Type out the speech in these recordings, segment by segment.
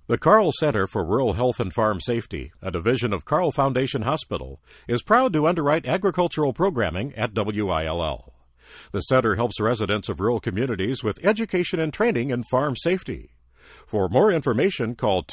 The Carl Center for Rural Health and Farm Safety, a division of Carl Foundation Hospital, is proud to underwrite agricultural programming at WILL. The center helps residents of rural communities with education and training in farm safety. For more information, call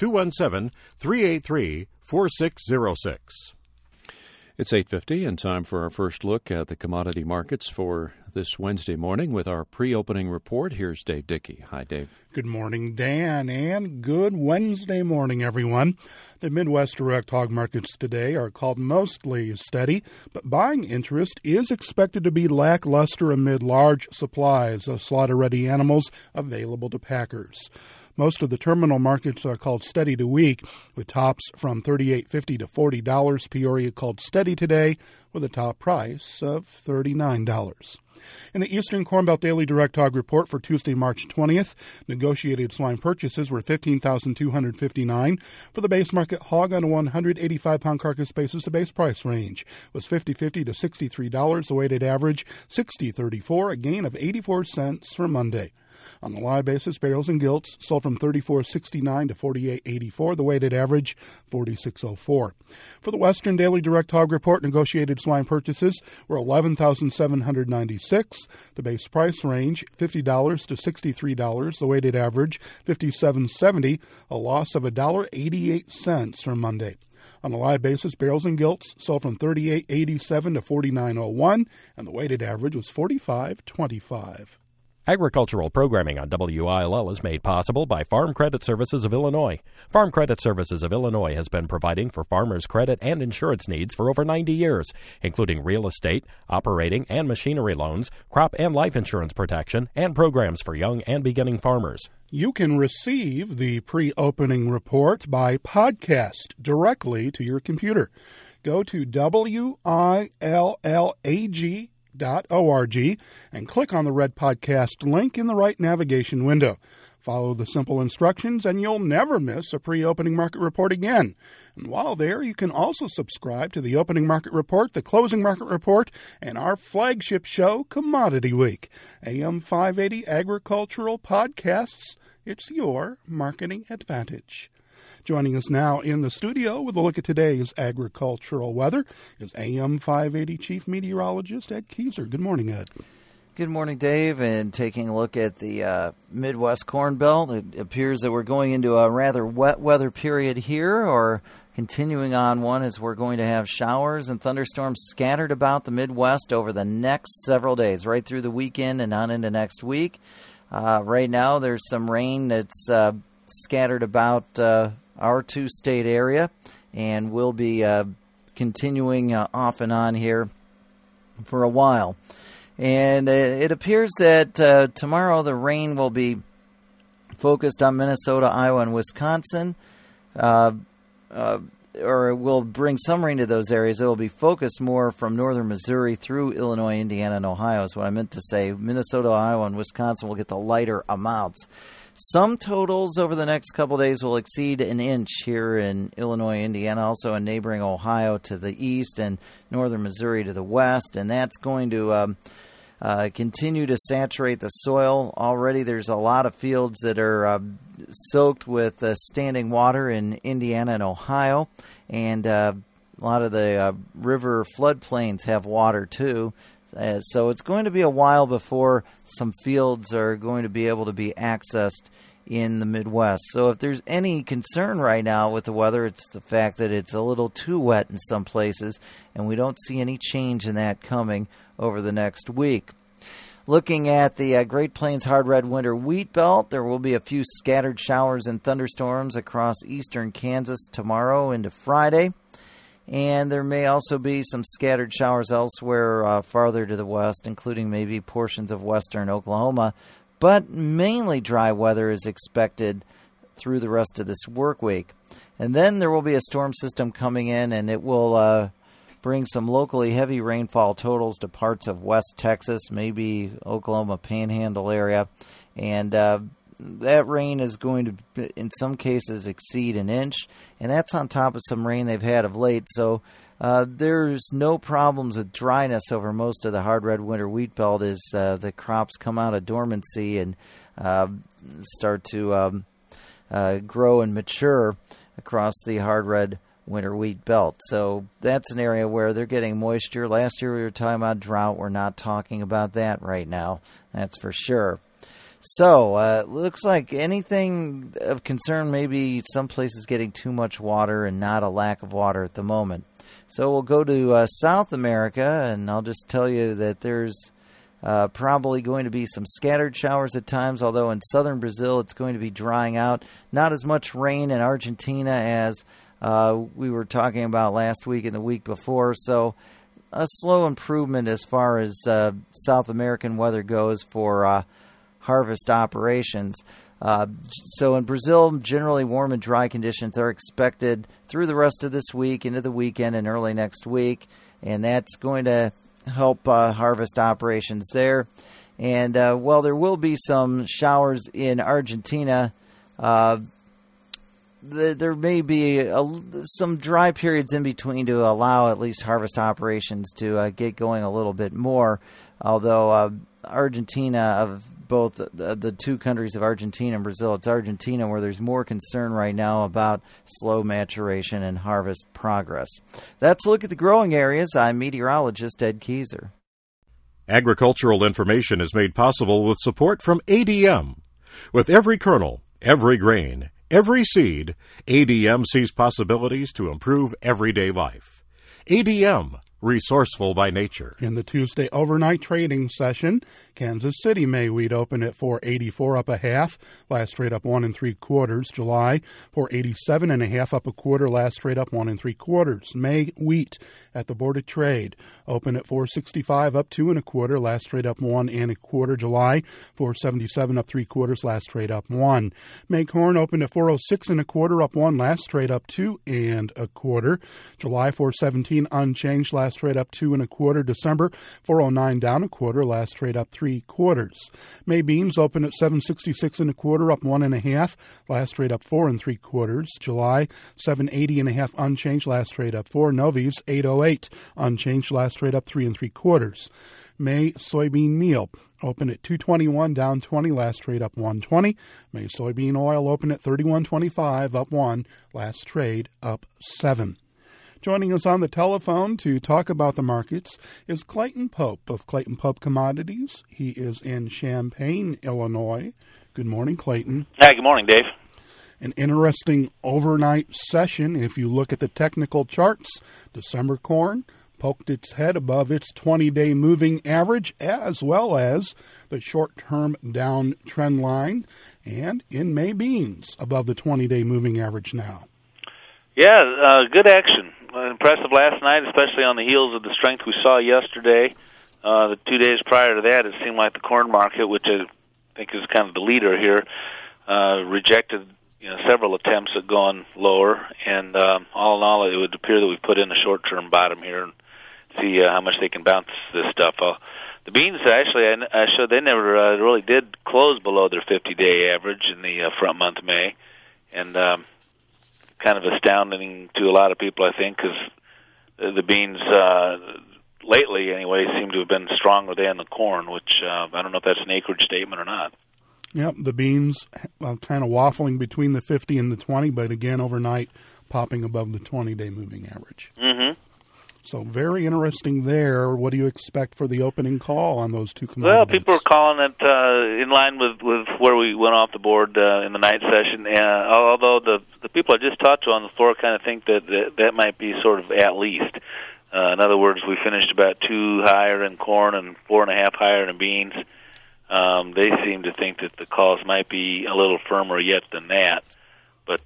217-383-4606. It's 8:50 and time for our first look at the commodity markets for this Wednesday morning with our pre-opening report. Here's Dave Dickey. Hi, Dave. Good morning, Dan, and good Wednesday morning, everyone. The Midwest direct hog markets today are called mostly steady, but buying interest is expected to be lackluster amid large supplies of slaughter-ready animals available to packers. Most of the terminal markets are called steady to weak, with tops from $38.50 to $40. Peoria called steady today, with a top price of $39. In the Eastern Corn Belt Daily Direct Hog Report for Tuesday, March 20th, negotiated swine purchases were $15,259. For the base market hog on a 185-pound carcass basis, the base price range was $50.50 to $63. The weighted average, $60.34, a gain of 84 cents for Monday. On the live basis, barrels and gilts sold from $34.69 to $48.84. The weighted average, $46.04. For the Western Daily Direct Hog Report, negotiated swine purchases were $11,796. The base price range, $50 to $63. The weighted average, $57.70, a loss of $1.88 from Monday. On a live basis, barrels and gilts sold from $38.87 to $49.01, and the weighted average was $45.25. Agricultural programming on WILL is made possible by Farm Credit Services of Illinois. Farm Credit Services of Illinois has been providing for farmers' credit and insurance needs for over 90 years, including real estate, operating and machinery loans, crop and life insurance protection, and programs for young and beginning farmers. You can receive the pre-opening report by podcast directly to your computer. Go to WILLAG.org and click on the red podcast link in the right navigation window. Follow the simple instructions and you'll never miss a pre-opening market report again. And while there, you can also subscribe to the opening market report, the closing market report, and our flagship show, Commodity Week. AM 580 Agricultural Podcasts. It's your marketing advantage. Joining us now in the studio with a look at today's agricultural weather is AM 580 Chief Meteorologist Ed Keyser. Good morning, Ed. Good morning, Dave. And taking a look at the Midwest Corn Belt, it appears that we're going into a rather wet weather period here, or continuing on one, as we're going to have showers and thunderstorms scattered about the Midwest over the next several days, right through the weekend and on into next week. Right now, there's some rain that's scattered about our two-state area, and we'll be continuing off and on here for a while. And it appears that tomorrow the rain will be focused on Minnesota, Iowa, and Wisconsin, or it will bring some rain to those areas. It will be focused more from northern Missouri through Illinois, Indiana, and Ohio is what I meant to say. Minnesota, Iowa, and Wisconsin will get the lighter amounts. Some totals over the next couple of days will exceed an inch here in Illinois, Indiana, also in neighboring Ohio to the east and northern Missouri to the west, and that's going to continue to saturate the soil. Already there's a lot of fields that are soaked with standing water in Indiana and Ohio, and a lot of the river floodplains have water too. So it's going to be a while before some fields are going to be able to be accessed in the Midwest. So if there's any concern right now with the weather, it's the fact that it's a little too wet in some places, and we don't see any change in that coming over the next week. Looking at the Great Plains Hard Red Winter Wheat Belt, there will be a few scattered showers and thunderstorms across eastern Kansas tomorrow into Friday. And there may also be some scattered showers elsewhere farther to the west, including maybe portions of western Oklahoma. But mainly dry weather is expected through the rest of this work week. And then there will be a storm system coming in, and it will bring some locally heavy rainfall totals to parts of West Texas, maybe Oklahoma Panhandle area. And that rain is going to, in some cases, exceed an inch, and that's on top of some rain they've had of late. So there's no problems with dryness over most of the hard red winter wheat belt as the crops come out of dormancy and start to grow and mature across the hard red winter wheat belt. So that's an area where they're getting moisture. Last year we were talking about drought. We're not talking about that right now. That's for sure. So looks like anything of concern, maybe some places getting too much water and not a lack of water at the moment. So we'll go to South America, and I'll just tell you that there's probably going to be some scattered showers at times, although in southern Brazil it's going to be drying out. Not as much rain in Argentina as we were talking about last week and the week before. So a slow improvement as far as South American weather goes for harvest operations. So in Brazil, generally warm and dry conditions are expected through the rest of this week, into the weekend, and early next week. And that's going to help harvest operations there. And while there will be some showers in Argentina, there may be some dry periods in between to allow at least harvest operations to get going a little bit more. Although Argentina, of both the two countries of Argentina and Brazil, it's Argentina where there's more concern right now about slow maturation and harvest progress. That's a look at the growing areas. I'm meteorologist Ed Keyser. Agricultural information is made possible with support from ADM. With every kernel, every grain, every seed, ADM sees possibilities to improve everyday life. ADM, resourceful by nature. In the Tuesday overnight trading session, Kansas City May wheat opened at $4.84 up a half, last trade up 1 3/4. July $4.87.5 up a quarter, last trade up 1 3/4. May wheat at the Board of Trade opened at $4.65 up 2 1/4, last trade up 1 1/4. July $4.77 up 3/4, last trade up 1. May corn opened at $4.06 1/4 up 1, last trade up 2 1/4. July $4.17 unchanged, last trade up 2 1/4. December $4.09 down a quarter, last trade up 3/4. May beans opened at $7.66 1/4 up 1 1/2, last trade up 4 3/4. July $7.80.5 unchanged, last trade up 4. Novi's $8.08 unchanged, last trade up 3 3/4. May soybean meal opened at $2.21 down 20, last trade up 1.20. May soybean oil opened at $31.25 up 1, last trade up 7. Joining us on the telephone to talk about the markets is Clayton Pope of Clayton Pope Commodities. He is in Champaign, Illinois. Good morning, Clayton. Hi, good morning, Dave. An interesting overnight session. If you look at the technical charts, December corn poked its head above its 20-day moving average, as well as the short-term down trend line, and in May beans above the 20-day moving average now. Yeah, good action. Impressive last night, especially on the heels of the strength we saw yesterday. The 2 days prior to that, it seemed like the corn market, which I think is kind of the leader here, rejected several attempts at going lower. And all in all, it would appear that we've put in a short-term bottom here and see how much they can bounce this stuff. The beans, actually, I showed they never really did close below their 50-day average in the front month of May. And kind of astounding to a lot of people, I think, because the beans lately, anyway, seem to have been stronger than the corn, which I don't know if that's an acreage statement or not. Yep, the beans kind of waffling between the 50 and the 20, but again, overnight, popping above the 20-day moving average. Mm-hmm. So very interesting there. What do you expect for the opening call on those two commodities? Well, people are calling it in line with where we went off the board in the night session. Although the people I just talked to on the floor kind of think that might be sort of at least. In other words, we finished about 2 higher in corn and 4.5 higher in beans. They seem to think that the calls might be a little firmer yet than that. But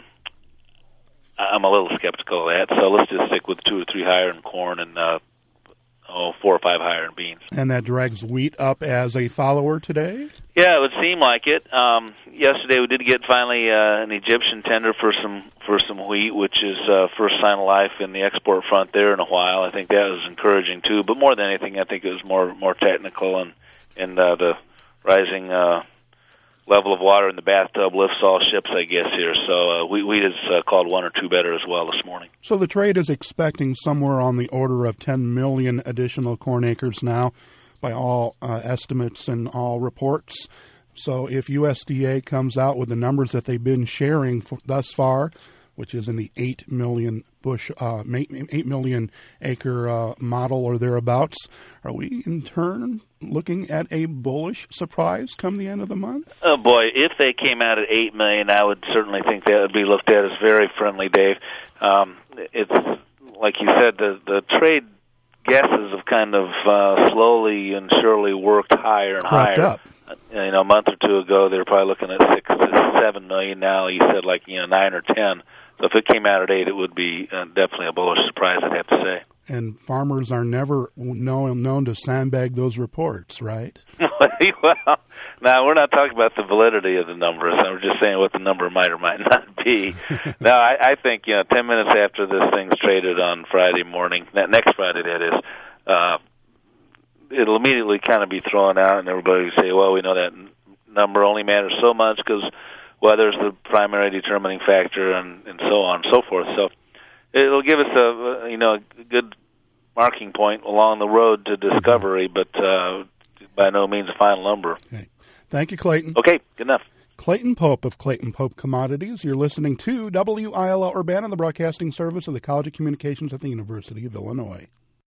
I'm a little skeptical of that, so let's just stick with 2 or 3 higher in corn and 4 or 5 higher in beans. And that drags wheat up as a follower today? Yeah, it would seem like it. Yesterday we did get finally an Egyptian tender for some wheat, which is first sign of life in the export front there in a while. I think that was encouraging too. But more than anything, I think it was more technical, and the rising level of water in the bathtub lifts all ships, I guess, here. So wheat is called 1 or 2 better as well this morning. So the trade is expecting somewhere on the order of 10 million additional corn acres now by all estimates and all reports. So if USDA comes out with the numbers that they've been sharing thus far, which is in the 8 million acre model or thereabouts, are we in turn looking at a bullish surprise come the end of the month? Oh boy, if they came out at 8 million, I would certainly think that would be looked at as very friendly, Dave. It's like you said, the trade guesses have kind of slowly and surely worked higher and Crept higher. up. A month or two ago, they were probably looking at 6 to 7 million. Now you said 9 or 10. So if it came out at 8, it would be definitely a bullish surprise, I'd have to say. And farmers are never known to sandbag those reports, right? Well, now we're not talking about the validity of the numbers. I'm just saying what the number might or might not be. Now, I think 10 minutes after this thing's traded on Friday morning, next Friday that is, it'll immediately kind of be thrown out, and everybody will say, well, we know that number only matters so much because weather's the primary determining factor, and so on and so forth. So it'll give us a good marking point along the road to discovery, but by no means a final number. Okay. Thank you, Clayton. Okay, good enough. Clayton Pope of Clayton Pope Commodities. You're listening to WILL Urbana, the broadcasting service of the College of Communications at the University of Illinois.